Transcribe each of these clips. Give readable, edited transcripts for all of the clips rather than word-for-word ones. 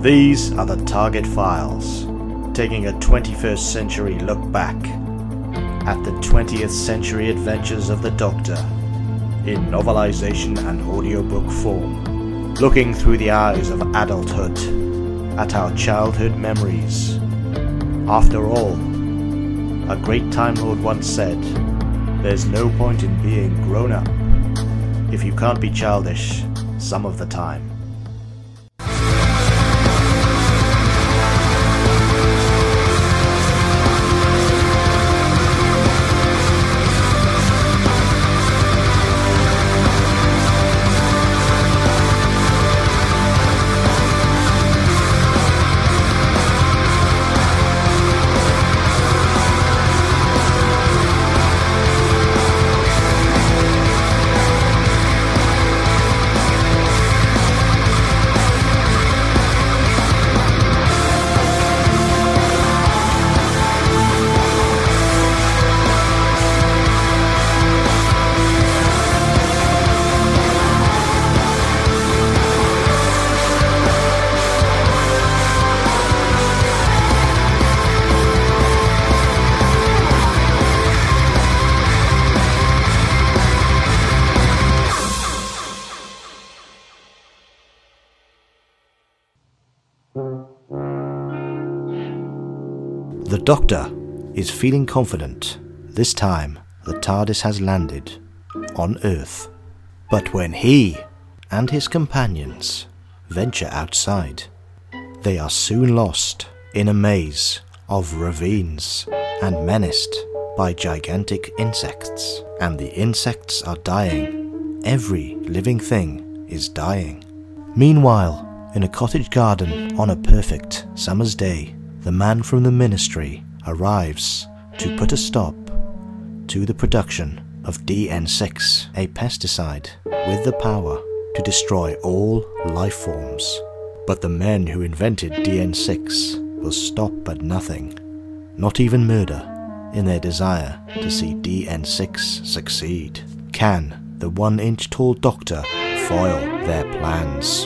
These are the Target Files, taking a 21st century look back at the 20th century adventures of the Doctor in novelization and audiobook form, looking through the eyes of adulthood at our childhood memories. After all, a great Time Lord once said, "There's no point in being grown up if you can't be childish some of the time." The Doctor is feeling confident. This time, the TARDIS has landed on Earth. But when he and his companions venture outside, they are soon lost in a maze of ravines and menaced by gigantic insects. And the insects are dying. Every living thing is dying. Meanwhile, in a cottage garden on a perfect summer's day, the man from the Ministry arrives to put a stop to the production of DN6, a pesticide with the power to destroy all life forms. But the men who invented DN6 will stop at nothing, not even murder, in their desire to see DN6 succeed. Can the 1-inch tall Doctor foil their plans?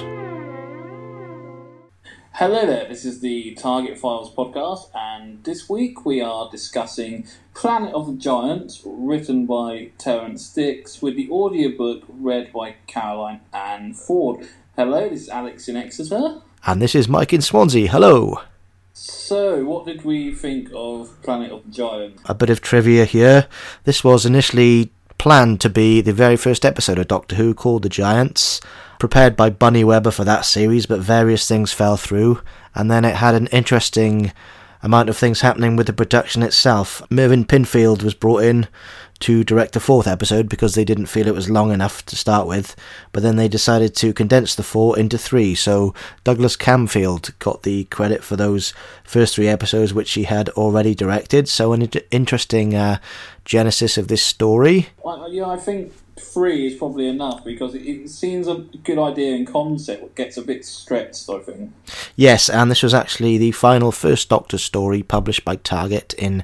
Hello there, this is the Target Files podcast, and this week we are discussing Planet of the Giants, written by Terrance Dicks, with the audiobook read by Caroline Ann Ford. Hello, this is Alex in Exeter. And this is Mike in Swansea. Hello. So, what did we think of Planet of the Giants? A bit of trivia here. This was initially planned to be the very first episode of Doctor Who, called The Giants, prepared by Bunny Webber for that series, but various things fell through, and then it had an interesting amount of things happening with the production itself. Mervyn Pinfield was brought in to direct the 4th episode because they didn't feel it was long enough to start with, but then they decided to condense the 4 into 3, so Douglas Camfield got the credit for those first 3 episodes which he had already directed. So an interesting genesis of this story. Yeah, I think 3 is probably enough, because it seems a good idea in concept, but gets a bit stretched, I think. Yes, and this was actually the final First Doctor story published by Target in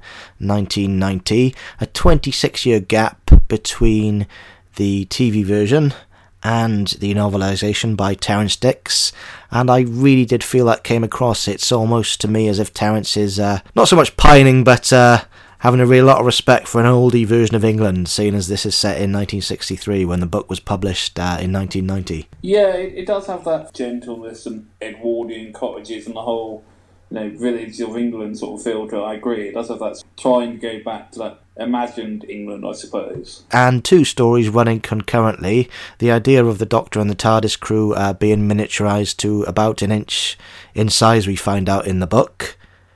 1990. A 26-year gap between the TV version and the novelisation by Terrance Dicks, and I really did feel that came across. It's almost to me as if Terrance is not so much pining, but having a real lot of respect for an oldie version of England, seeing as this is set in 1963 when the book was published in 1990. Yeah, it does have that gentleness and Edwardian cottages and the whole, village of England sort of feel to it. I agree. It does have that, trying to go back to that imagined England, I suppose. And 2 stories running concurrently. The idea of the Doctor and the TARDIS crew being miniaturised to about an inch in size, we find out in the book.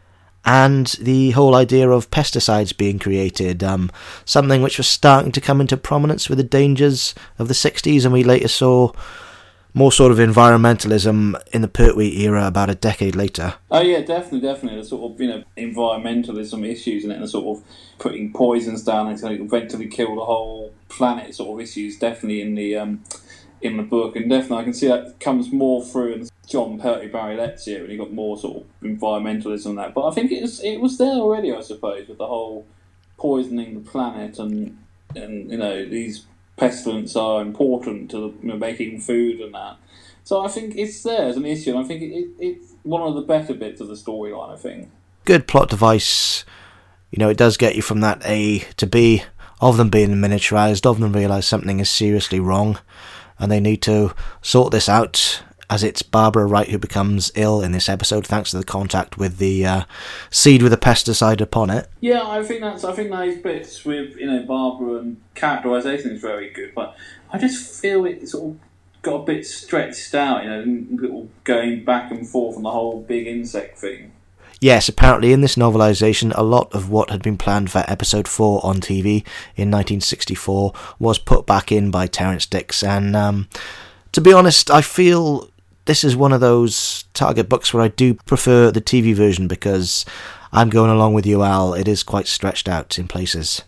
And the whole idea of pesticides being created, something which was starting to come into prominence with the dangers of the 60s, and we later saw more sort of environmentalism in the Pertwee era about a decade later. Oh yeah, definitely. The sort of, environmentalism issues in it, and the sort of putting poisons down until it eventually kill the whole planet sort of issues, definitely in the book, and definitely I can see that comes more through in John Pertwee Barry Letts here, and he got more sort of environmentalism and that. But I think it was there already, I suppose, with the whole poisoning the planet and these pestilence are important to making food and that. So I think it's there as an issue, and I think it's one of the better bits of the storyline, I think. Good plot device. You know, it does get you from that A to B, of them being miniaturized, of them realise something is seriously wrong, and they need to sort this out, as it's Barbara Wright who becomes ill in this episode thanks to the contact with the seed with the pesticide upon it. Yeah, I think those bits with, you know, Barbara and characterisation is very good, but I just feel it sort of got a bit stretched out, you know, going back and forth on the whole big insect thing. Yes, apparently in this novelisation, a lot of what had been planned for episode 4 on TV in 1964 was put back in by Terrance Dicks, and to be honest, I feel this is one of those Target books where I do prefer the TV version, because I'm going along with you, Al, it is quite stretched out in places.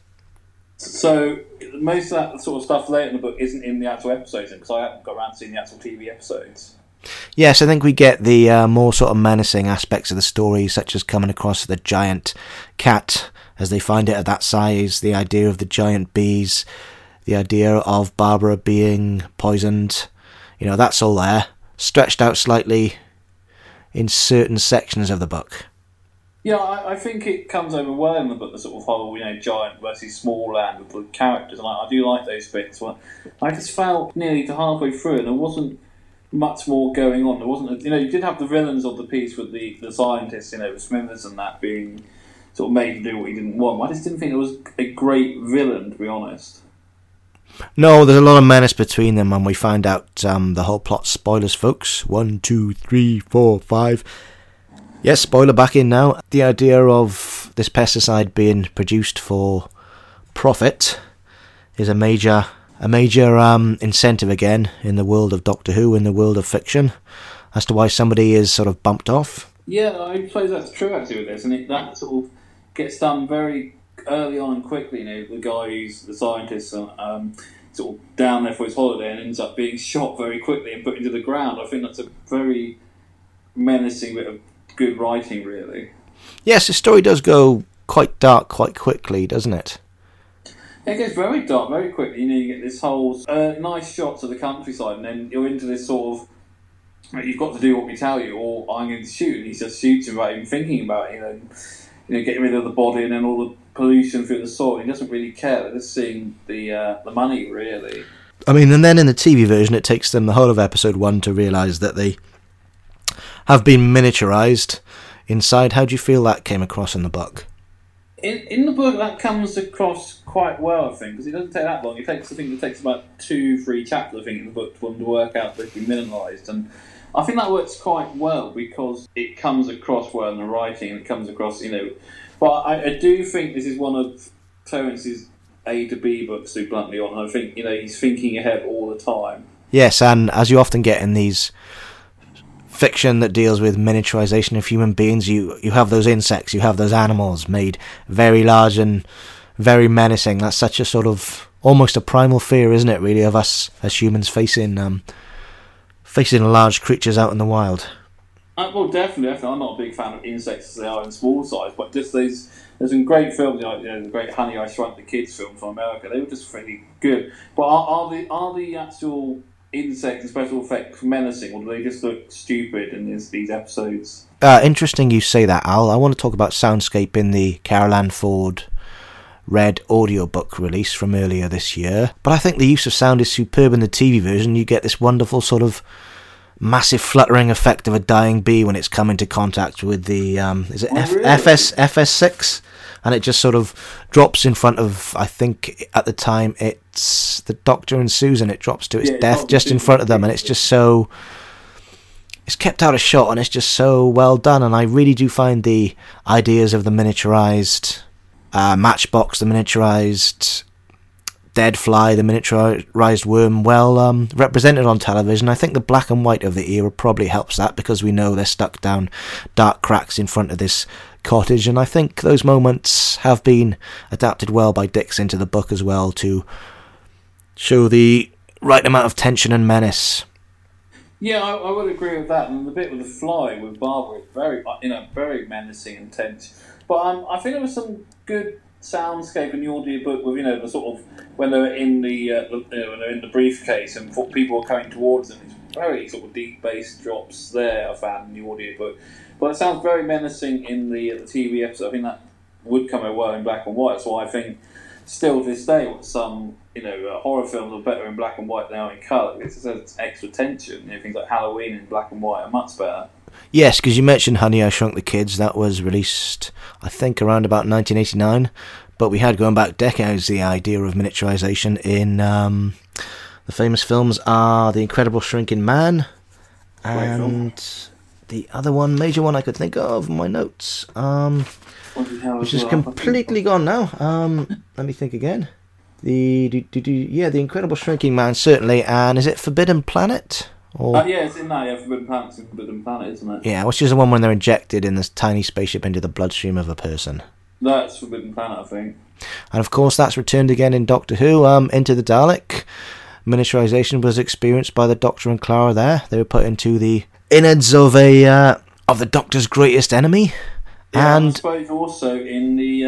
So most of that sort of stuff later in the book isn't in the actual episodes, because I haven't got around to seeing the actual TV episodes. Yes, I think we get the more sort of menacing aspects of the story, such as coming across the giant cat as they find it at that size, the idea of the giant bees, the idea of Barbara being poisoned. You know, that's all there, stretched out slightly in certain sections of the book. Yeah, I think it comes over well in the book, the sort of whole, you know, giant versus small land with the characters, and I do like those bits. But I just felt nearly to halfway through, and there wasn't much more going on. There wasn't, you know, you did have the villains of the piece with the scientists, you know, with Smithers and that being sort of made to do what he didn't want. I just didn't think it was a great villain, to be honest. No, there's a lot of menace between them, and we find out the whole plot. Spoilers, folks. 1, 2, 3, 4, 5. Yes, spoiler back in now. The idea of this pesticide being produced for profit is a major incentive again in the world of Doctor Who, in the world of fiction, as to why somebody is sort of bumped off. Yeah, I suppose that's true actually with this, and that sort of gets done very early on and quickly. You know, the guy who's the scientist, sort of down there for his holiday and ends up being shot very quickly and put into the ground. I think that's a very menacing bit of good writing, really. Yes, the story does go quite dark quite quickly, doesn't it? It gets very dark very quickly. You know, you get this whole nice shots of the countryside, and then you're into this sort of, you've got to do what we tell you, or I'm going to shoot. And he just shoots him without even thinking about it. You know, getting rid of the body and then all the pollution through the soil. He doesn't really care. They're just seeing the money, really. I mean, and then in the TV version, it takes them the whole of episode 1 to realise that they have been miniaturised inside. How do you feel that came across in the book? In the book, that comes across quite well, I think, because it doesn't take that long. I think it takes about 2-3 chapters, I think, in the book to work out that they've been minimalised. And I think that works quite well because it comes across well in the writing, and it comes across, you know. But I do think this is one of Terrance's A to B books, to be bluntly honest. I think, you know, he's thinking ahead all the time. Yes, and as you often get in these fiction that deals with miniaturization of human beings, you have those insects, you have those animals made very large and very menacing. That's such a sort of almost a primal fear, isn't it, really, of us as humans facing large creatures out in the wild. Well, definitely. I'm not a big fan of insects as they are in small size, but just there's some great films, you know, the great Honey, I Shrunk the Kids film from America. They were just really good. But are the actual insect and special effects menacing, or do they just look stupid in these episodes? Interesting you say that, Al. I want to talk about soundscape in the Carol Ann Ford Red audiobook release from earlier this year, but I think the use of sound is superb in the TV version. You get this wonderful sort of massive fluttering effect of a dying bee when it's come into contact with the FS6, and it just sort of drops in front of, I think at the time it's the Doctor and Susan, it drops to its death just in front of them, and it's just so, it's kept out of shot and it's just so well done. And I really do find the ideas of the miniaturized Matchbox, the miniaturized Deadfly, the miniaturized worm, well represented on television. I think the black and white of the era probably helps that, because we know they're stuck down dark cracks in front of this cottage, and I think those moments have been adapted well by Dicks into the book as well to show the right amount of tension and menace. Yeah, I would agree with that. And the bit with the fly with Barbara is very, very menacing and tense. But I think there was some good soundscape in the audiobook with, the sort of when they were in the briefcase and people were coming towards them. very sort of deep bass drops there, I found in the audiobook. But it sounds very menacing in the TV episode. I think that would come out well in black and white. So I think, still to this day, some horror films are better in black and white than they are in colour. It's extra tension. Things like Halloween in black and white are much better. Yes, because you mentioned Honey, I Shrunk the Kids. That was released, I think, around about 1989. But we had, going back decades, the idea of miniaturization in the famous films are The Incredible Shrinking Man and the other one, major one I could think of in my notes, which is completely gone now. Let me think again. The Incredible Shrinking Man, certainly. And is it Forbidden Planet? Yeah, it's in that. Yeah, Forbidden Planet, isn't it? Yeah, which is the one when they're injected in this tiny spaceship into the bloodstream of a person. That's Forbidden Planet, I think. And of course, that's returned again in Doctor Who. Into the Dalek. Miniaturization was experienced by the Doctor and Clara there. They were put into the innards of the Doctor's greatest enemy. Yeah, and I suppose also in the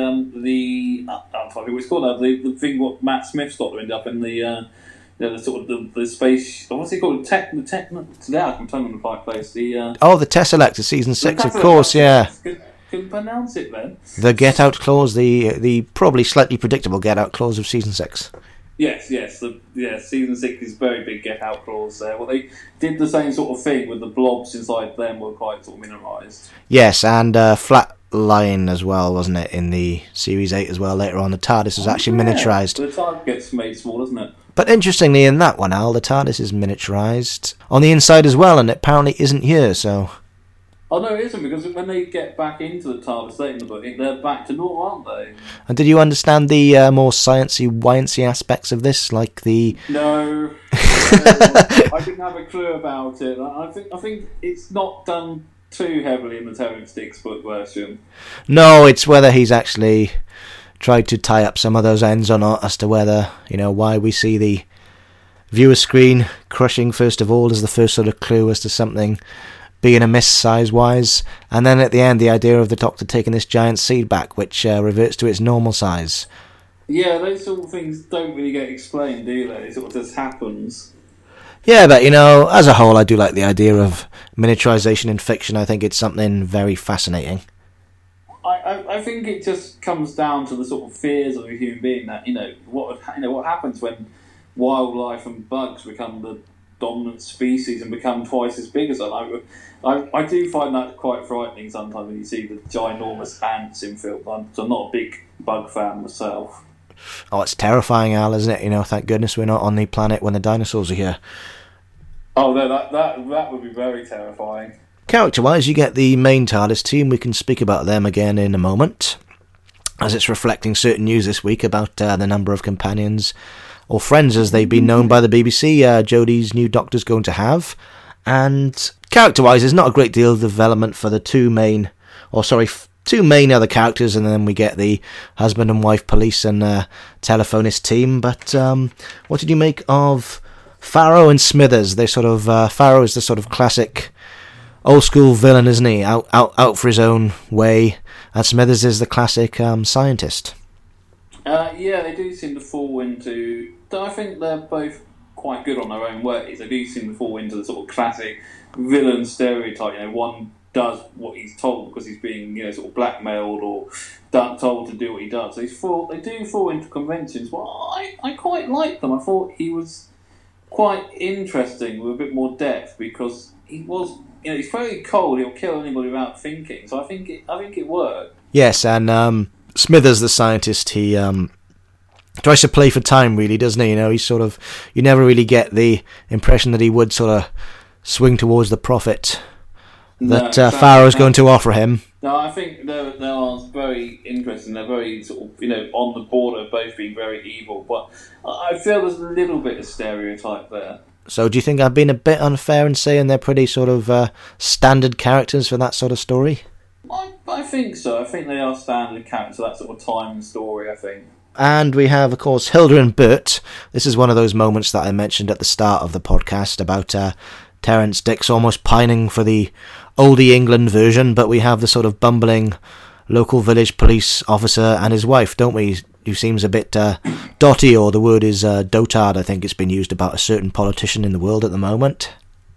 I forget what it's called now, the thing what Matt Smith's got to end up in the sort of the space. What's it called? Today I can tell them the right place. The Tesseract of season 6, of course. Yeah. Couldn't pronounce it then. The get out clause, the probably slightly predictable get out clause of season 6. Yes. Season 6 is very big get out clause there. Well, they did the same sort of thing with the blobs inside them were quite sort of minimised. Yes, and Flatline as well, wasn't it, in the Series 8 as well? Later on, the TARDIS was actually miniaturised. The TARDIS gets made small, doesn't it? But interestingly, in that one, Al, the TARDIS is miniaturised on the inside as well, and it apparently isn't here, so... Oh, no, it isn't, because when they get back into the TARDIS late in the book, they're back to normal, aren't they? And did you understand the more sciencey, wyancy aspects of this, like the... No. I didn't have a clue about it. I think it's not done too heavily in the Terrence Dicks book version. No, it's whether he's actually tried to tie up some of those ends or not, as to whether, why we see the viewer screen crushing, first of all, as the first sort of clue as to something being amiss size-wise, and then at the end, the idea of the Doctor taking this giant seed back, which reverts to its normal size. Yeah, those sort of things don't really get explained, do they? It sort of just happens. Yeah, but, as a whole, I do like the idea of miniaturization in fiction. I think it's something very fascinating. I think it just comes down to the sort of fears of a human being that, what happens when wildlife and bugs become the dominant species and become twice as big as us. I do find that quite frightening sometimes when you see the ginormous ants in film. I'm not a big bug fan myself. Oh, it's terrifying, Al, isn't it? Thank goodness we're not on the planet when the dinosaurs are here. Oh, no, that would be very terrifying. Character-wise, you get the main TARDIS team. We can speak about them again in a moment, as it's reflecting certain news this week about the number of companions or friends, as they've been known by the BBC, Jodie's new Doctor's going to have. And character-wise, there's not a great deal of development for the two main other characters, and then we get the husband and wife police and telephonist team. But what did you make of Farrow and Smithers? They sort of Farrow is the sort of classic old school villain, isn't he? Out for his own way, and Smithers is the classic scientist. Yeah, they do seem to fall into... I think they're both quite good on their own ways. They do seem to fall into the sort of classic villain stereotype. One does what he's told because he's being, sort of blackmailed or told to do what he does. So they do fall into conventions. Well, I quite like them. I thought he was quite interesting with a bit more depth because he was, he's very cold. He'll kill anybody without thinking. So I think it worked. Yes, and Smithers, the scientist, he tries to play for time, really, doesn't he? He's sort of... You never really get the impression that he would sort of swing towards the profit that Farrow's going to offer him. No, I think they are very interesting. They're very sort of, on the border of both being very evil. But I feel there's a little bit of stereotype there. So do you think I've been a bit unfair in saying they're pretty sort of standard characters for that sort of story? I think so. I think they are standard characters for that sort of time and story, I think. And we have, of course, Hilda and Bert. This is one of those moments that I mentioned at the start of the podcast about Terrence Dicks almost pining for the oldie England version, but we have the sort of bumbling local village police officer and his wife, don't we? Who seems a bit dotty, or the word is dotard. I think it's been used about a certain politician in the world at the moment.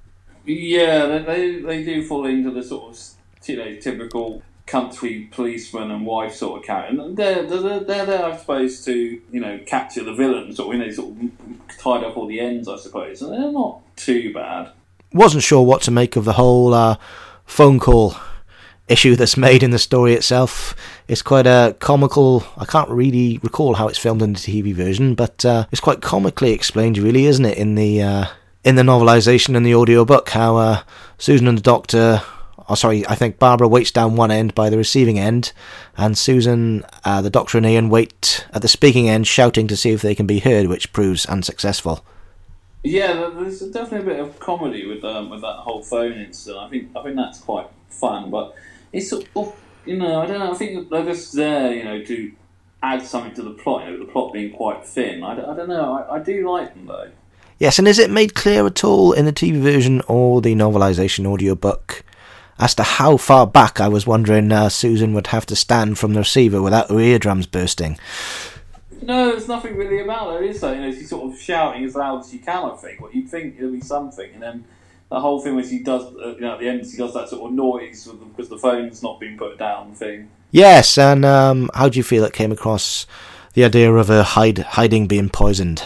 Yeah, they do fall into the sort of typical country policeman and wife sort of character, and they're there, I suppose, to capture the villain, sort of tied up all the ends, I suppose, and they're not too bad. Wasn't sure what to make of the whole phone call issue that's made in the story itself. It's quite a comical. I can't really recall how it's filmed in the TV version, but it's quite comically explained, really, isn't it, in the novelisation and the audiobook, how Susan and the Doctor, I think Barbara waits down one end by the receiving end, and Susan, the Doctor and Ian wait at the speaking end, shouting to see if they can be heard, which proves unsuccessful. Yeah, there's definitely a bit of comedy with that whole phone incident. I think that's quite fun, but it's sort of, I don't know. I think they're just there, to add something to the plot. The plot being quite thin. I don't know. I do like them though. Yes, and is it made clear at all in the TV version or the novelisation audiobook as to how far back, I was wondering, Susan would have to stand from the receiver without her eardrums bursting? No, there's nothing really about her, is there? She's sort of shouting as loud as she can, I think. You'd think it'll be something, and then the whole thing where she does, at the end, she does that sort of noise because the phone's not being put down thing. Yes, and how do you feel it came across, the idea of her hiding being poisoned?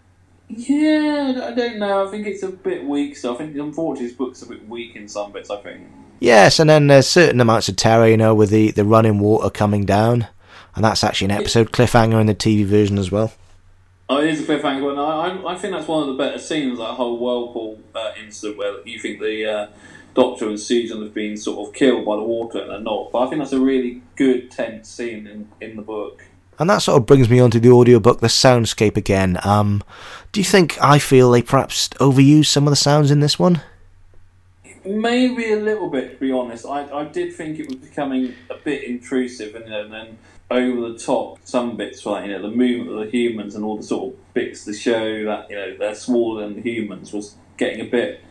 Yeah, I don't know. I think it's a bit weak, so I think, unfortunately, this book's a bit weak in some bits, I think. Yes, and then there's certain amounts of terror, with the running water coming down, and that's actually an episode cliffhanger in the TV version as well. Oh, it is a cliffhanger, and I think that's one of the better scenes, that whole whirlpool incident where you think the Doctor and Susan have been sort of killed by the water and they're not. But I think that's a really good, tense scene in the book. And that sort of brings me on to the audiobook, the soundscape again. Do you think, I feel, they perhaps overused some of the sounds in this one? Maybe a little bit, to be honest. I did think it was becoming a bit intrusive, and then over the top, some bits like the movement of the humans and all the sort of bits to show that they're smaller than the humans was getting a bit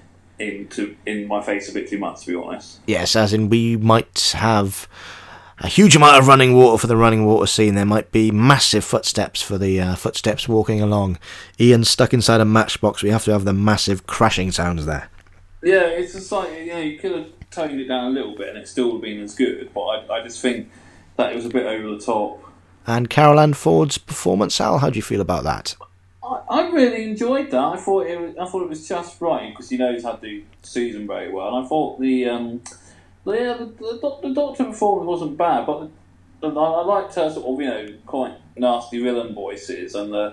in my face a bit too much, to be honest. Yes, as in we might have a huge amount of running water for the running water scene. There might be massive footsteps for the footsteps walking along. Ian stuck inside a matchbox. We have to have the massive crashing sounds there. Yeah, it's just like, you could have toned it down a little bit and it still would have been as good, but I just think that it was a bit over the top. And Carol Ann Ford's performance, Al, how do you feel about that? I really enjoyed that. I thought it was just right, because he knows how to do Susan very well. And I thought the Doctor performance wasn't bad, but I liked her sort of, quite nasty villain voices, and the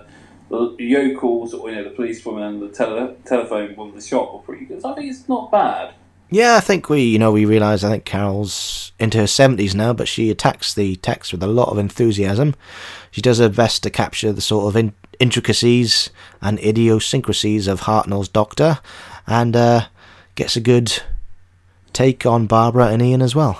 yokel sort of, the policewoman and the telephone woman, the shop were pretty good. So I think it's not bad. Yeah, I think we realise, I think Carol's into her 70s now, but she attacks the text with a lot of enthusiasm. She does her best to capture the sort of intricacies and idiosyncrasies of Hartnell's Doctor, and gets a good take on Barbara and Ian as well.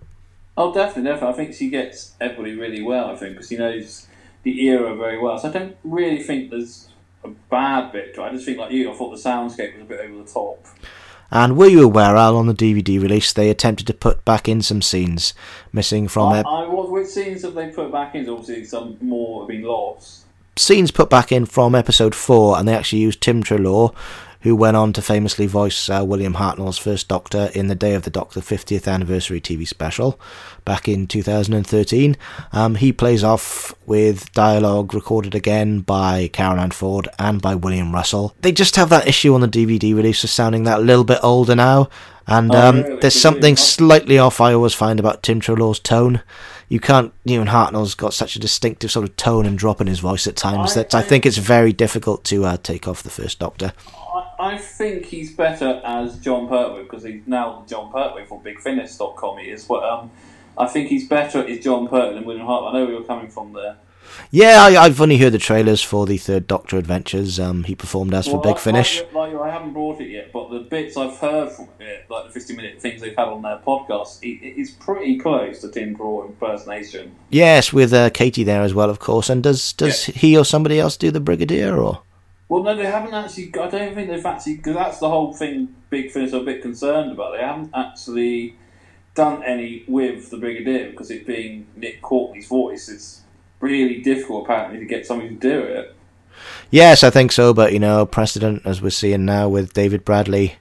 Oh, definitely. I think she gets everybody really well, I think, because she knows the era very well. So I don't really think there's a bad bit to it. I just think, like you, I thought the soundscape was a bit over the top. And were you aware, Al, on the DVD release, they attempted to put back in some scenes missing from it? Which scenes have they put back in? Obviously, some more have been lost. Scenes put back in from episode 4, and they actually used Tim Treloar, who went on to famously voice William Hartnell's first Doctor in the Day of the Doctor 50th Anniversary TV special back in 2013. He plays off with dialogue recorded again by Carol Ann Ford and by William Russell. They just have that issue on the DVD release of sounding that little bit older now, and really? There's something slightly off I always find about Tim Treloar's tone. You can't, Hartnell's got such a distinctive sort of tone and drop in his voice at times that I think it's very difficult to take off the first Doctor. I think he's better as John Pertwee, because he's now John Pertwee from BigFinish.com. He is, but I think he's better as John Pertwee than William Hartnell. I know we were coming from there. Yeah, I've only heard the trailers for the third Doctor Adventures. He performed as for Big Finish. I haven't brought it yet, but the bits I've heard from it, like the 50-minute things they've had on their podcast, it's pretty close to Tim Treloar impersonation. Yes, with Katie there as well, of course. And does he or somebody else do the Brigadier, or? Well, no, they haven't actually. I don't think they've actually, because that's the whole thing Big Finish are a bit concerned about. They haven't actually done any with the Brigadier, because it being Nick Courtney's voice, it's really difficult apparently to get somebody to do it. Yes, I think so, but precedent, as we're seeing now with David Bradley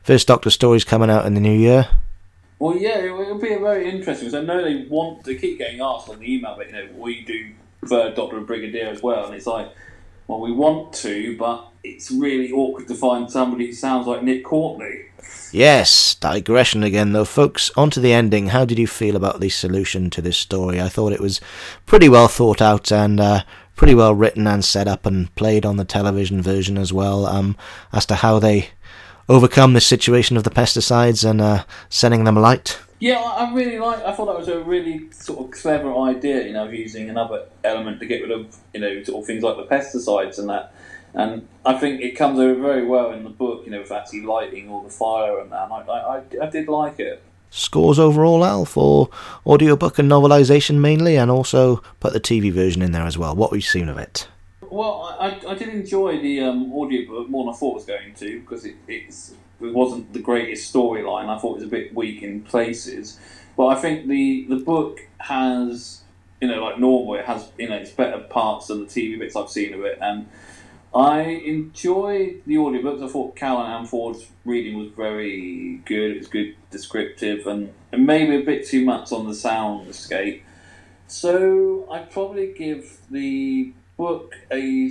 First Doctor stories coming out in the new year. Well, yeah, it'll be a very interesting, because I know they want to keep getting asked on the email, but, we do Third Doctor and Brigadier as well, and it's like, well, we want to, but it's really awkward to find somebody who sounds like Nick Courtney. Yes, digression again though, folks. On to the ending. How did you feel about the solution to this story? I thought it was pretty well thought out and pretty well written and set up and played on the television version as well, as to how they overcome this situation of the pesticides and sending them light. Yeah, I thought that was a really sort of clever idea, of using another element to get rid of, sort of things like the pesticides and that. And I think it comes over very well in the book, with actually lighting all the fire and that. I did like it. Scores overall, Al, for audiobook and novelisation mainly, and also put the TV version in there as well. What have you seen of it? Well, I did enjoy the audiobook more than I thought I was going to, because it wasn't the greatest storyline. I thought it was a bit weak in places. But I think the book has, like normal, it has, its better parts than the TV bits I've seen of it. And I enjoyed the audiobooks. I thought Caroline Ford's reading was very good. It was good, descriptive, and maybe a bit too much on the soundscape. So I'd probably give the book a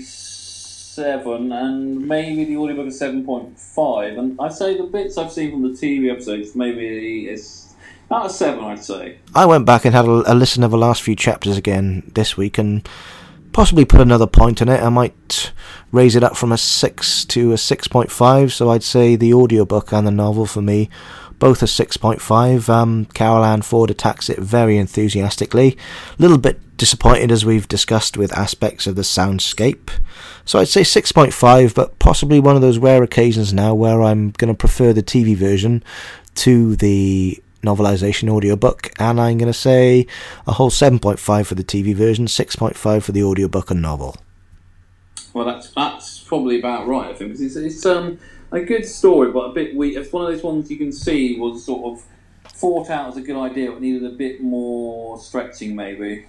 7, and maybe the audiobook a 7.5. And I'd say the bits I've seen from the TV episodes, maybe it's about a 7, I'd say. I went back and had a listen of the last few chapters again this week, and possibly put another point in it. I might raise it up from a 6 to a 6.5, so I'd say the audiobook and the novel for me, both a 6.5. Carol Ann Ford attacks it very enthusiastically. A little bit disappointed, as we've discussed, with aspects of the soundscape. So I'd say 6.5, but possibly one of those rare occasions now where I'm going to prefer the TV version to the novelisation audiobook, and I'm going to say a whole 7.5 for the TV version, 6.5 for the audiobook and novel. Well, that's probably about right, I think. It's a good story, but a bit weak. It's one of those ones you can see was sort of thought out as a good idea, but needed a bit more stretching, maybe.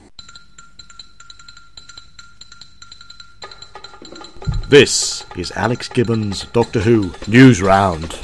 This is Alex Gibbons' Doctor Who News Round.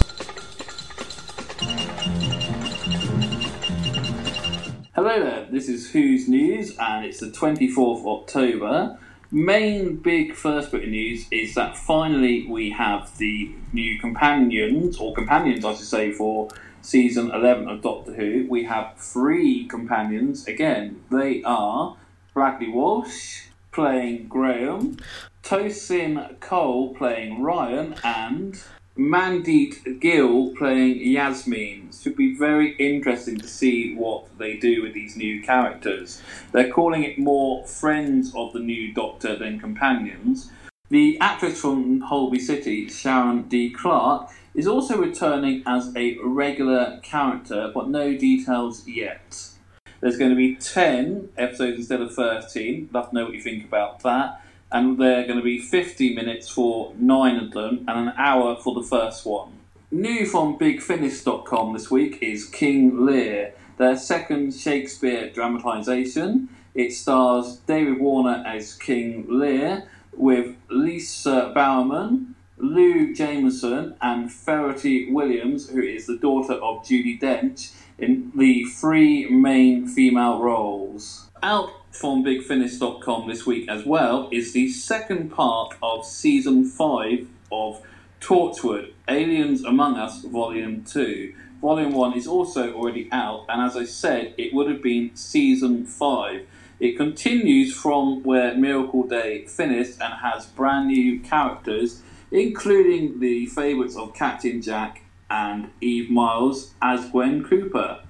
Hello there, this is Who's News, and it's the 24th of October. Main big first bit of news is that finally we have the new companions I should say, for season 11 of Doctor Who. We have 3 companions. Again, they are Bradley Walsh playing Graham, Tosin Cole playing Ryan, and Mandeep Gill playing Yasmin. Should be very interesting to see what they do with these new characters. They're calling it more Friends of the New Doctor than Companions. The actress from Holby City, Sharon D. Clarke, is also returning as a regular character, but no details yet. There's going to be 10 episodes instead of 13. Love to know what you think about that. And they're going to be 50 minutes for 9 of them and an hour for the first one. New from BigFinish.com this week is King Lear, their second Shakespeare dramatisation. It stars David Warner as King Lear, with Lisa Bowerman, Lou Jameson and Verity Williams, who is the daughter of Judi Dench, in the 3 main female roles. Out from BigFinish.com this week as well is the second part of Season 5 of Torchwood, Aliens Among Us Volume 2. Volume 1 is also already out, and as I said, it would have been Season 5. It continues from where Miracle Day finished and has brand new characters, including the favourites of Captain Jack and Eve Miles as Gwen Cooper.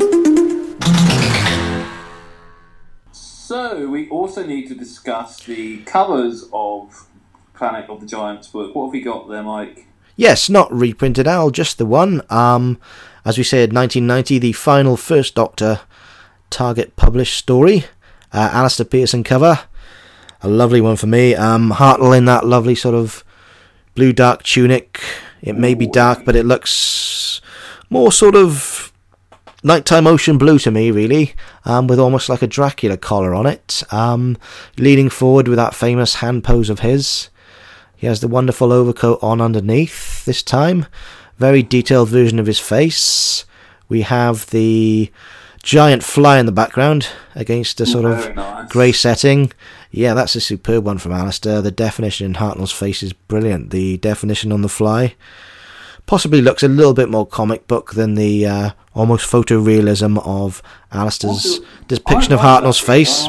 So, we also need to discuss the covers of Planet of the Giants book. What have we got there, Mike? Yes, not reprinted, Al, just the one. As we said, 1990, the final First Doctor Target published story. Alistair Pearson cover. A lovely one for me. Hartnell in that lovely sort of blue dark tunic. It may be dark, but it looks more sort of nighttime ocean blue to me, really, with almost like a Dracula collar on it. Leaning forward with that famous hand pose of his. He has the wonderful overcoat on underneath this time. very detailed version of his face. We have the giant fly in the background against a sort of nice grey setting. Yeah, that's a superb one from Alistair. The definition in Hartnell's face is brilliant. The definition on the fly possibly looks a little bit more comic book than the almost photorealism of Alistair's depiction of Hartnell's face.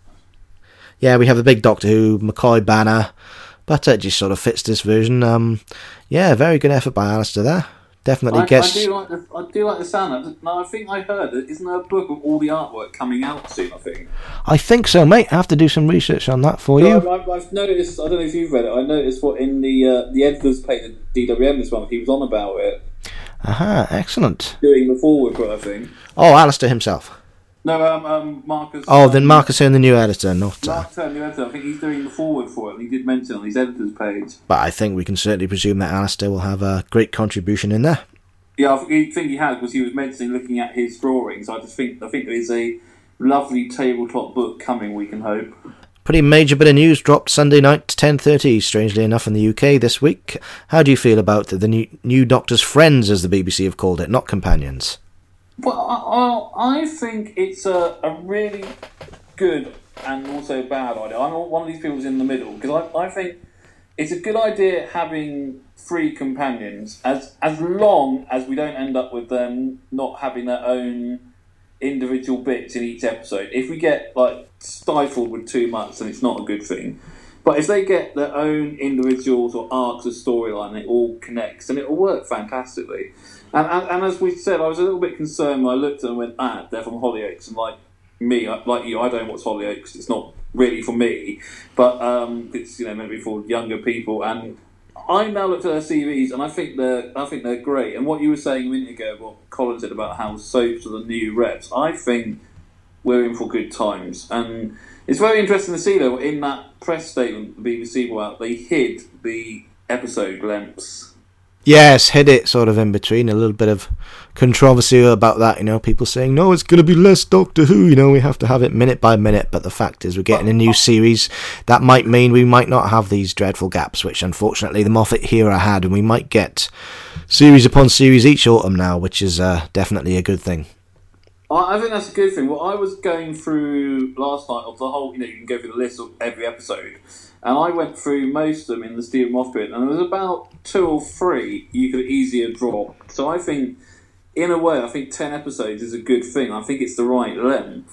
Yeah, we have the big Doctor Who, McCoy banner, but it just sort of fits this version. Yeah, very good effort by Alistair there. Definitely gets... I do like the sound. No, I think I heard that. Isn't there a book of all the artwork coming out soon, I think? So, mate. I have to do some research on that for you. I've noticed, I don't know if you've read it, I noticed what in the editor's page at DWM this month, he was on about it. Aha, excellent. Doing the forward for it, I think. Oh, Alistair himself. No, Marcus... Oh, then Marcus Hearn, the new editor, not... Marcus Hearn, the new editor. I think he's doing the forward for it, and he did mention it on his editor's page. But I think we can certainly presume that Alistair will have a great contribution in there. Yeah, I think he has, because he was mentioning looking at his drawings. I think there is a lovely tabletop book coming, we can hope. Pretty major bit of news dropped Sunday night, 10:30, strangely enough, in the UK this week. How do you feel about the new Doctor's friends, as the BBC have called it, not companions? Well, I think it's a really good and also bad idea. I'm one of these people who's in the middle, because I think it's a good idea having 3 companions, as long as we don't end up with them not having their own individual bits in each episode. If we get stifled with too much, then it's not a good thing. But if they get their own individuals or arcs of storyline and it all connects, then it'll work fantastically. And as we said, I was a little bit concerned when I looked at them and went, they're from Hollyoaks. And like you, I don't watch Hollyoaks. It's not really for me. But it's meant to be for younger people. And I now looked at their CVs and I think they're great. And what you were saying a minute ago, what Colin said about how soaps are the new reps, I think we're in for good times. And it's very interesting to see, though, in that press statement the BBC put out, they hid the episode lengths. Yes, hid it sort of in between. A little bit of controversy about that, people saying, no, it's going to be less Doctor Who, we have to have it minute by minute. But the fact is, we're getting a new series. That might mean we might not have these dreadful gaps, which unfortunately the Moffat era had, and we might get series upon series each autumn now, which is definitely a good thing. I think that's a good thing. Well, I was going through last night of the whole, you can go through the list of every episode, and I went through most of them in the Stephen Moffat, and there was about 2 or 3 you could easier drop. So I think, in a way, 10 episodes is a good thing. I think it's the right length.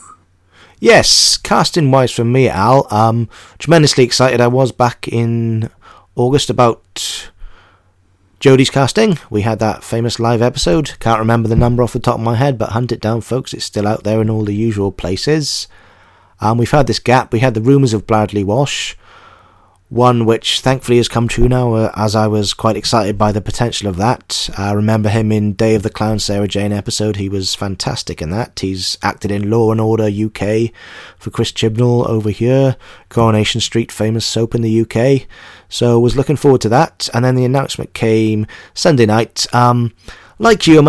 Yes, casting-wise for me, Al, tremendously excited I was back in August about Jodie's casting. We had that famous live episode. Can't remember the number off the top of my head, but hunt it down, folks. It's still out there in all the usual places. We've had this gap. We had the rumours of Bradley Walsh, one which thankfully has come true now, as I was quite excited by the potential of that. I remember him in Day of the Clown Sarah Jane episode. He was fantastic in that. He's acted in Law and Order UK for Chris Chibnall over here, Coronation Street, famous soap in the UK. So was looking forward to that. And then the announcement came Sunday night. Like you,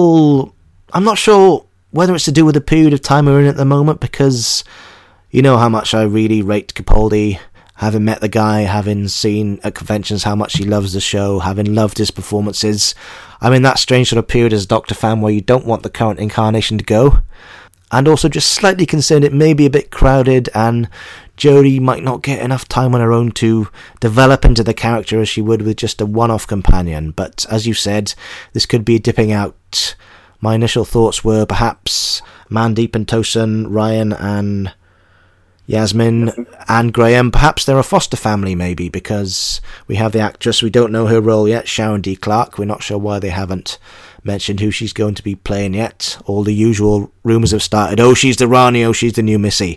I'm not sure whether it's to do with the period of time we're in at the moment, because you know how much I really rate Capaldi. Having met the guy, having seen at conventions how much he loves the show, having loved his performances. I'm in that strange sort of period as a Doctor fan where you don't want the current incarnation to go. And also just slightly concerned it may be a bit crowded and Jodie might not get enough time on her own to develop into the character as she would with just a one-off companion. But as you said, this could be dipping out. My initial thoughts were perhaps Mandeep and Tosin, Ryan and Yasmin and Graham. Perhaps they're a foster family, maybe, because we have the actress, we don't know her role yet, Sharon D. Clarke. We're not sure why they haven't mentioned who she's going to be playing yet. All the usual rumours have started. Oh, she's the Rani, oh, she's the new Missy.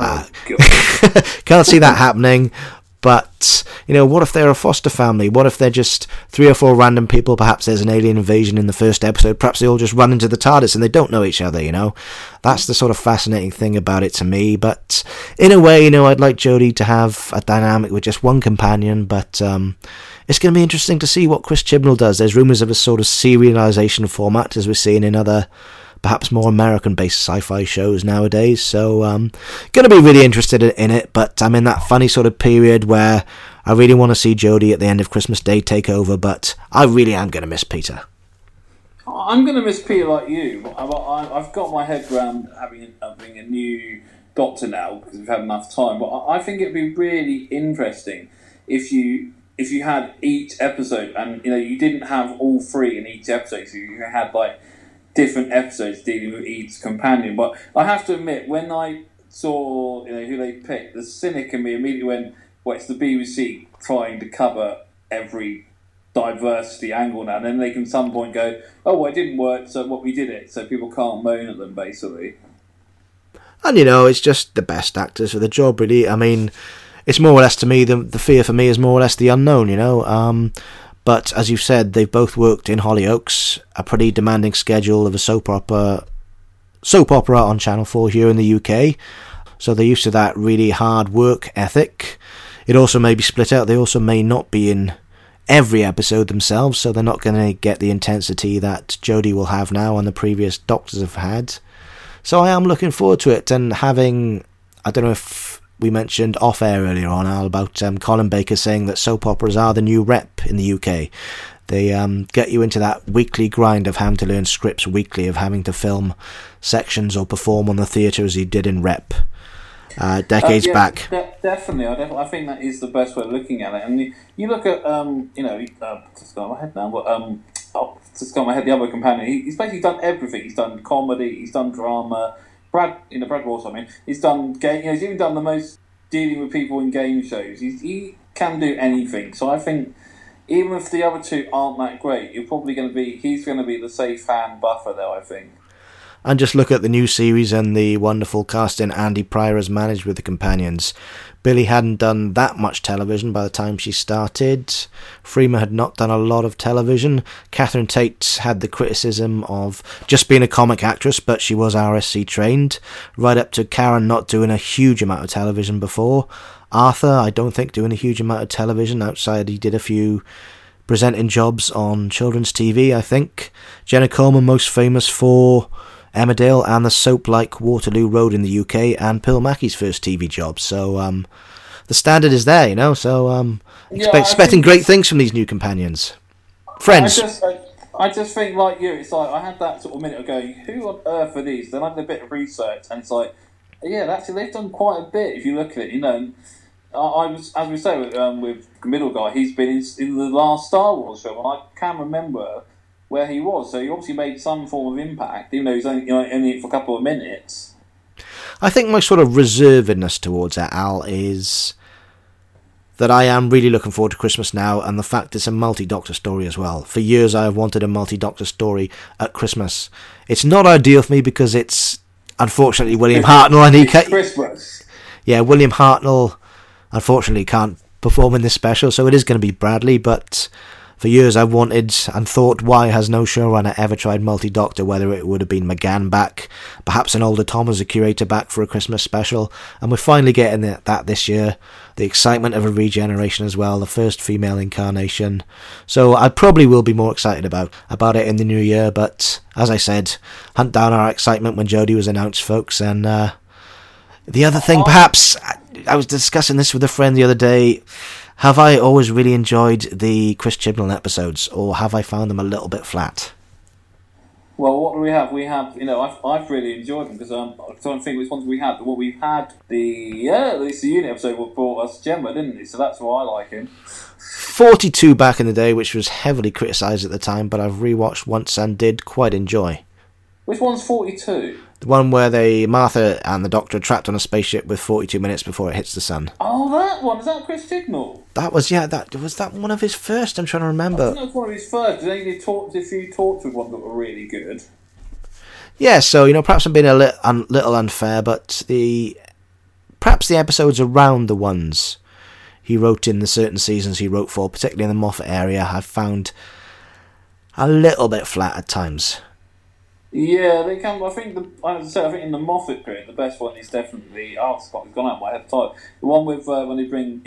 Can't see that happening. But, what if they're a foster family? What if they're just 3 or 4 random people? Perhaps there's an alien invasion in the first episode. Perhaps they all just run into the TARDIS and they don't know each other, That's the sort of fascinating thing about it to me. But in a way, I'd like Jodie to have a dynamic with just one companion. But it's going to be interesting to see what Chris Chibnall does. There's rumours of a sort of serialisation format, as we're seeing in other perhaps more American-based sci-fi shows nowadays, so going to be really interested in it, but I'm in that funny sort of period where I really want to see Jodie at the end of Christmas Day take over, but I really am going to miss Peter. I'm going to miss Peter like you. I've got my head around having a new Doctor now because we've had enough time. But I think it'd be really interesting if you had each episode and you didn't have all three in each episode. So you had like different episodes dealing with each companion. But I have to admit, when I saw who they picked, the cynic in me immediately went, "Well, it's the BBC trying to cover every diversity angle now," and then they can at some point go, "Oh, well, it didn't work, so what we did it," so people can't moan at them, basically. And it's just the best actors for the job, really. I mean, it's more or less, to me, the fear for me is more or less the unknown, but as you've said, they've both worked in Hollyoaks, a pretty demanding schedule of a soap opera on Channel 4 here in the UK, so they're used to that really hard work ethic. It also may be split out. They also may not be in every episode themselves, so they're not going to get the intensity that Jodie will have now and the previous Doctors have had. So I am looking forward to it, and having, I don't know if we mentioned off air earlier on, Al, about Colin Baker saying that soap operas are the new rep in the UK. They get you into that weekly grind of having to learn scripts weekly, of having to film sections or perform on the theatre as he did in Rep decades back. Definitely. I think that is the best way of looking at it. And you look at, just got my head now, but just got my head, the other companion. He's basically done everything. He's done comedy, he's done drama. Brad Walsh, I mean, he's done game. He's even done the most dealing with people in game shows. He can do anything. So I think even if the other two aren't that great, he's going to be the safe hand buffer there, I think. And just look at the new series and the wonderful casting Andy Pryor has managed with the companions. Billy hadn't done that much television by the time she started. Freema had not done a lot of television. Catherine Tate had the criticism of just being a comic actress, but she was RSC trained. Right up to Karen not doing a huge amount of television before. Arthur, I don't think, doing a huge amount of television outside. He did a few presenting jobs on children's TV, I think. Jenna Coleman, most famous for Emmerdale and the soap like Waterloo Road in the UK, and Pearl Mackie's first TV job. So the standard is there, so expecting great things from these new companions. Friends. I just think, like you, it's like I had that sort of minute of going, who on earth are these? Then I did a bit of research, and it's like, yeah, actually they've done quite a bit if you look at it, And I was, as we say, with Middle Guy, he's been in the last Star Wars film, and I can't remember where he was, so he obviously made some form of impact, even though he's only in it for a couple of minutes. I think my sort of reservedness towards that, Al, is that I am really looking forward to Christmas now, and the fact it's a multi-Doctor story as well. For years I have wanted a multi-Doctor story at Christmas. It's not ideal for me because it's, unfortunately, William Hartnell, and Christmas. Yeah, William Hartnell, unfortunately, can't perform in this special, so it is going to be Bradley, but for years I've wanted and thought, why has no showrunner ever tried multi-Doctor, whether it would have been McGann back, perhaps an older Tom as a curator back for a Christmas special, and we're finally getting that this year. The excitement of a regeneration as well, the first female incarnation. So I probably will be more excited about it in the new year, but as I said, hunt down our excitement when Jodie was announced, folks. And the other thing, perhaps, I was discussing this with a friend the other day. Have I always really enjoyed the Chris Chibnall episodes, or have I found them a little bit flat? Well, what do we have? We have, I've really enjoyed them, because I'm trying to think which ones we had. Well, we've had at least the unit episode brought us Gemma, didn't he? So that's why I like him. 42 back in the day, which was heavily criticised at the time, but I've rewatched once and did quite enjoy. Which one's 42? The one where Martha and the Doctor are trapped on a spaceship with 42 minutes before it hits the sun. Oh, that one. Is that Chris Chibnall? That was, was that one of his first? I'm trying to remember. I think that was one of his first. He did a few talks with one that were really good. Yeah, so, perhaps I'm being a little unfair, but perhaps the episodes around the ones he wrote in the certain seasons he wrote for, particularly in the Moffat area, I've found a little bit flat at times. Yeah, they can. I think in the Moffat period, the best one is definitely. It's gone out of my head. The one with when they bring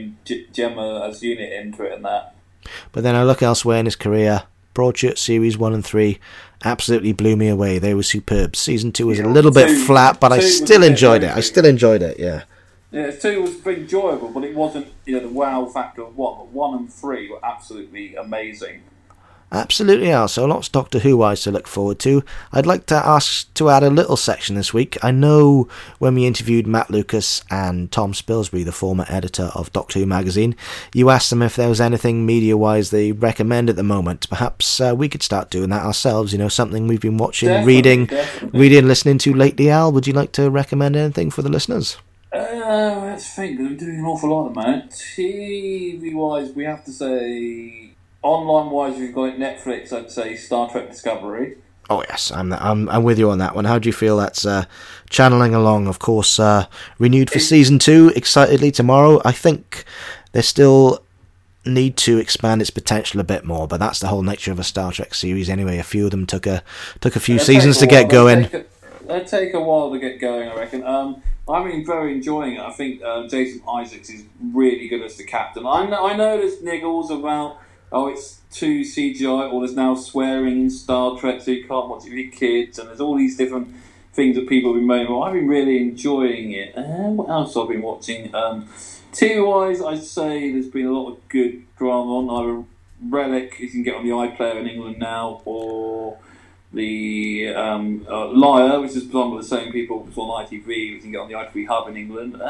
Gemma as unit into it and that. But then I look elsewhere in his career. Broadchurch series 1 and 3 absolutely blew me away. They were superb. Season 2 was a little bit flat, but I still enjoyed it. Yeah. Yeah, 2 was very enjoyable, but it wasn't the wow factor of 1. But 1 and 3 were absolutely amazing. Absolutely are. So lots Doctor Who-wise to look forward to. I'd like to ask to add a little section this week. I know when we interviewed Matt Lucas and Tom Spilsbury, the former editor of Doctor Who magazine, you asked them if there was anything media-wise they recommend at the moment. Perhaps we could start doing that ourselves, something we've been watching, reading, listening to lately. Al, would you like to recommend anything for the listeners? Let's think. I'm doing an awful lot at the moment. TV-wise, we have to say... Online-wise, we've got Netflix, I'd say Star Trek Discovery. Oh yes, I'm with you on that one. How do you feel that's channeling along? Of course, renewed for season 2 excitedly tomorrow. I think they still need to expand its potential a bit more, but that's the whole nature of a Star Trek series anyway. A few of them took a few seasons to get going. They'll take a while to get going, I reckon. I've been very enjoying it. I think Jason Isaacs is really good as the captain. I know there's niggles about... it's too CGI, or there's now swearing in Star Trek, so you can't watch it with your kids, and there's all these different things that people have been moaning about. I've been really enjoying it. What else have I been watching? TV-wise, I'd say there's been a lot of good drama on. Either Relic, you can get on the iPlayer in England now, or the Liar, which is done by the same people as on ITV, you can get on the ITV Hub in England.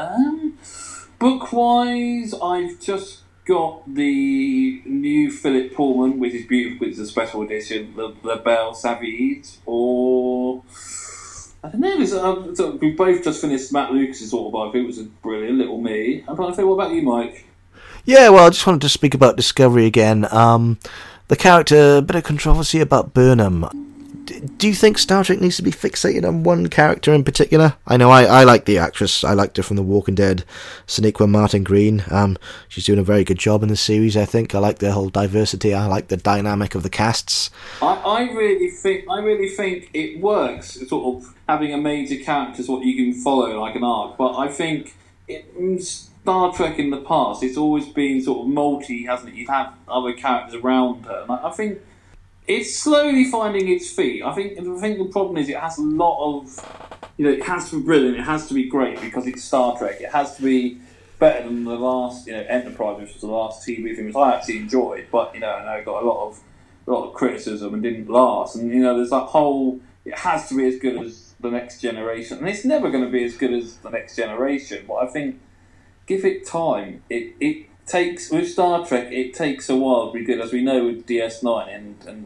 Book-wise, I've just got the new Philip Pullman, which is beautiful, which is a special edition, the Belle Savage, or... I don't know, we both just finished Matt Lucas's autobiography, which was brilliant, Little Me. I'm trying to think, what about you, Mike? Yeah, well, I just wanted to speak about Discovery again. The character, a bit of controversy about Burnham. Do you think Star Trek needs to be fixated on one character in particular? I know I like the actress. I liked her from The Walking Dead, Sonequa Martin Green. She's doing a very good job in the series, I think. I like the whole diversity. I like the dynamic of the casts. I really think it works, sort of having a major character is what you can follow like an arc. But I think Star Trek in the past, it's always been sort of multi, hasn't it? You've had other characters around her. And I think it's slowly finding its feet. I think the problem is it has a lot of... it has to be brilliant, it has to be great because it's Star Trek. It has to be better than the last, Enterprise, which was the last TV thing, which I actually enjoyed. But, I know it got a lot of criticism and didn't last. And, there's that whole... It has to be as good as The Next Generation. And it's never going to be as good as The Next Generation. But I think, give it time. It takes... With Star Trek, it takes a while to be good, as we know with DS9 and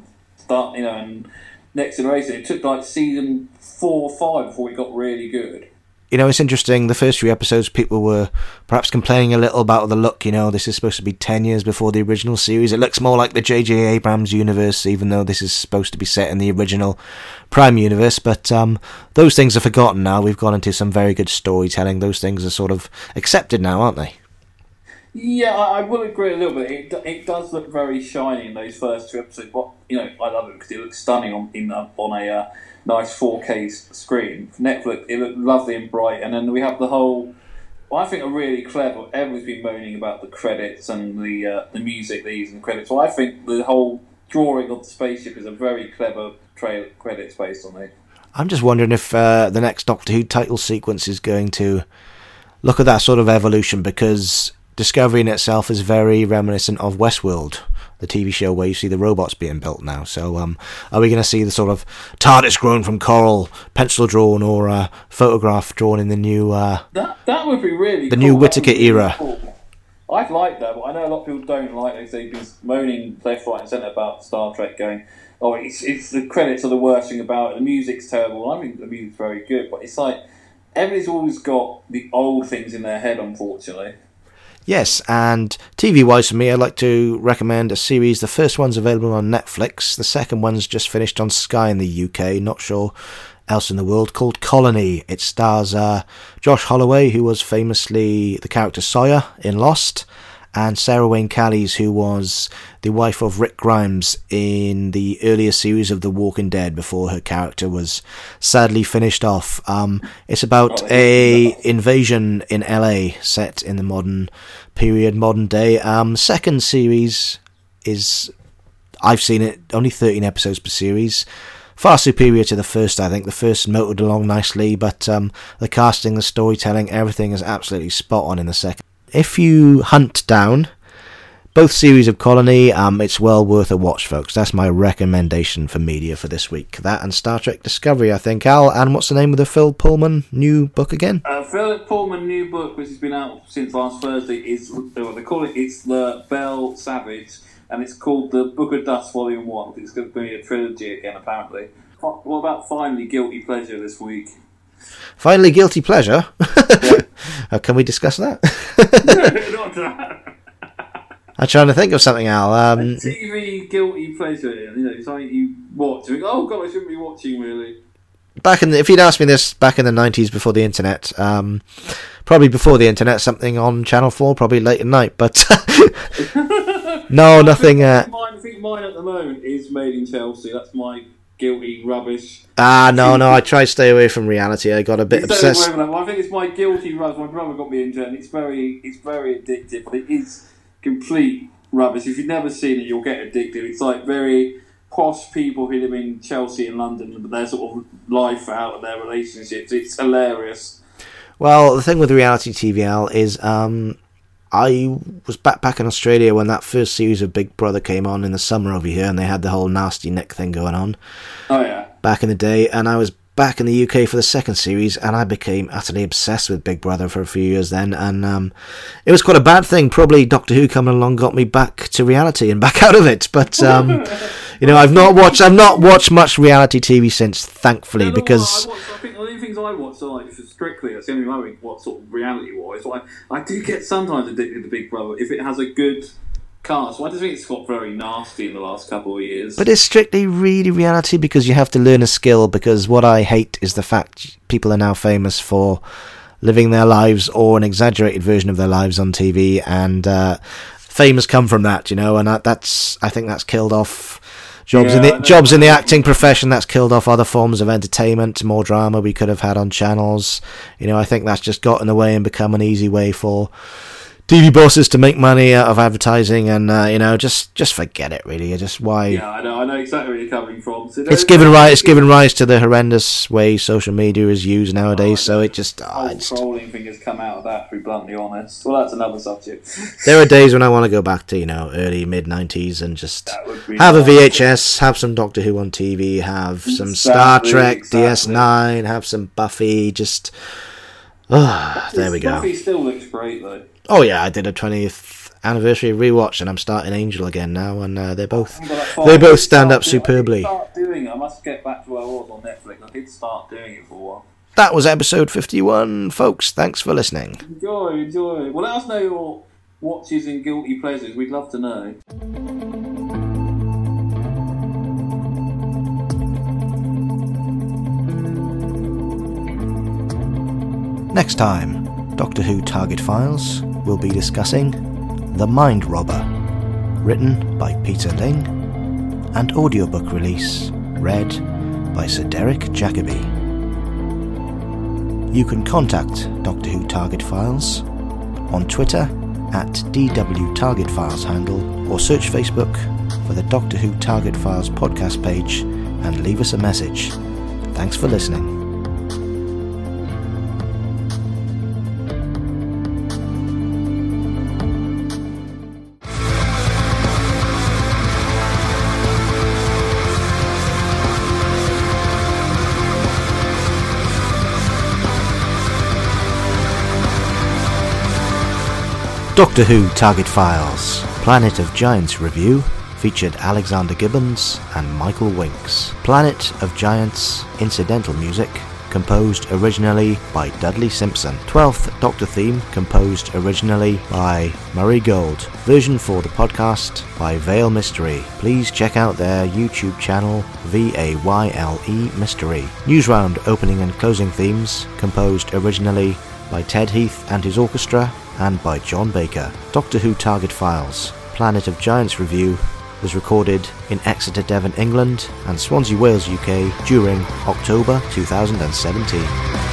Next Generation. It took like season 4 or 5 before it got really good. It's interesting. The first few episodes, people were perhaps complaining a little about the look. This is supposed to be 10 years before the original series. It looks more like the J.J. Abrams universe, even though this is supposed to be set in the original Prime universe. But those things are forgotten now. We've gone into some very good storytelling. Those things are sort of accepted now, aren't they? Yeah, I will agree a little bit. It does look very shiny in those first 2 episodes. But I love it because it looks stunning on a nice 4K screen. For Netflix, it looked lovely and bright. And then we have the whole... I think are really clever. Everyone's been moaning about the credits and the music they use in the credits. So I think the whole drawing of the spaceship is a very clever credits based on it. I'm just wondering if the next Doctor Who title sequence is going to look at that sort of evolution, because Discovery in itself is very reminiscent of Westworld, the TV show where you see the robots being built now. So are we going to see the sort of TARDIS grown from coral, pencil drawn, or photograph drawn in the new... that would be really the cool. New Whittaker era. Cool. I'd like that, but I know a lot of people don't like it. They've been moaning left, right and centre about Star Trek, going, it's the credits are the worst thing about it, the music's terrible. I think the music's very good, but it's like everybody's always got the old things in their head, unfortunately. Yes, and TV-wise for me, I'd like to recommend a series. The first one's available on Netflix. The second one's just finished on Sky in the UK, not sure else in the world, called Colony. It stars Josh Holloway, who was famously the character Sawyer in Lost, and Sarah Wayne Callies, who was the wife of Rick Grimes in the earlier series of The Walking Dead before her character was sadly finished off. It's about a invasion in LA set in the modern day. Second series is, I've seen it, only 13 episodes per series. Far superior to the first, I think. The first motored along nicely, but the casting, the storytelling, everything is absolutely spot on in the second. If you hunt down both series of Colony. It's well worth a watch, folks. That's my recommendation for media for this week. That and Star Trek Discovery, I think, Al. And what's the name of the Phil Pullman new book again? Philip Pullman new book, which has been out since last Thursday, is what they call it. It's the Bell Savage, and it's called the Book of Dust Volume 1. It's going to be a trilogy again, apparently. What about finally Guilty Pleasure this week? Finally, Guilty Pleasure? Yeah. Can we discuss that? Not that. I'm trying to think of something, Al. TV Guilty Pleasure, something you watch. You think, oh God, I shouldn't be watching, really. If you'd asked me this back in the 90s before the internet, probably before the internet, something on Channel 4, probably late at night, but no, nothing. I think mine at the moment is Made in Chelsea. That's my guilty rubbish. No, I try to stay away from reality. I got a bit obsessed. I think it's my guilty rubbish. My brother got me into it, and it's very addictive, but it is complete rubbish. If you've never seen it, you'll get addicted. It's like very posh people who live in Chelsea and London, but their sort of life out of their relationships. It's hilarious. Well, the thing with reality TV, Al, is I was back in Australia when that first series of Big Brother came on in the summer over here, and they had the whole Nasty Nick thing going on. Oh, yeah. Back in the day, and I was back in the UK for the second series, and I became utterly obsessed with Big Brother for a few years then, and it was quite a bad thing. Probably Doctor Who coming along got me back to reality and back out of it, but I've not watched much reality TV since, thankfully, because I think the only things I watch are like Strictly. That's the only way what sort of reality wise. Like, I do get sometimes addicted to Big Brother if it has a good cast. I just think it's got very nasty in the last couple of years. But it's strictly really reality because you have to learn a skill, because what I hate is the fact people are now famous for living their lives or an exaggerated version of their lives on TV, and fame has come from that, and I think that's killed off jobs in the acting profession. That's killed off other forms of entertainment, more drama we could have had on channels. I think that's just got in the way and become an easy way for TV bosses to make money out of advertising, and just forget it. Really, just why? Yeah, I know exactly where you're coming from. So it's given rise to the horrendous way social media is used nowadays. So it just trolling thing has come out of that. To be bluntly honest, well, that's another subject. There are days when I want to go back to early mid-90s and just have a VHS, have some Doctor Who on TV, have some Star Trek, DS9, have some Buffy. Just there we go. Buffy still looks great though. Oh yeah, I did a 20th anniversary rewatch, and I'm starting Angel again now, and they both stand up superbly. I must get back to where I was on Netflix. I did start doing it for a while. That was episode 51, folks. Thanks for listening. Enjoy. Well, let us know your watches and guilty pleasures. We'd love to know. Next time, Doctor Who Target Files will be discussing The Mind Robber, written by Peter Ling, and audiobook release read by Sir Derek Jacobi. You can contact Doctor Who Target Files on Twitter at DW Target Files handle, or search Facebook for the Doctor Who Target Files podcast page and leave us a message. Thanks for listening. Doctor Who Target Files Planet of Giants review featured Alexander Gibbons and Michael Winks. Planet of Giants incidental music composed originally by Dudley Simpson. 12th Doctor theme composed originally by Murray Gold. Version for the podcast by Vale Mystery. Please check out their YouTube channel VAYLE Mystery. Newsround opening and closing themes composed originally by Ted Heath and his orchestra and by John Baker. Doctor Who Target Files Planet of Giants review was recorded in Exeter, Devon, England and Swansea, Wales, UK during October 2017.